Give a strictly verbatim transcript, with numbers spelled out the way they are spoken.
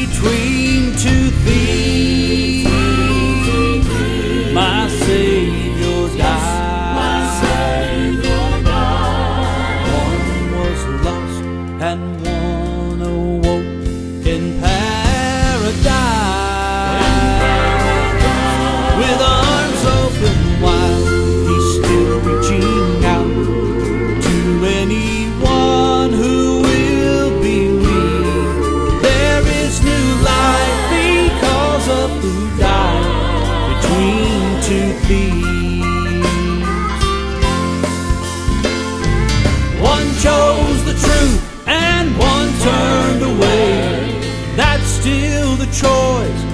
between two thieves. My Savior died. One was lost and one awoke in paradise. With arms open wide, he's still reaching out to anyone who will believe. There is new life because of who died between two thieves. One chose the truth and one turned away. That's still the choice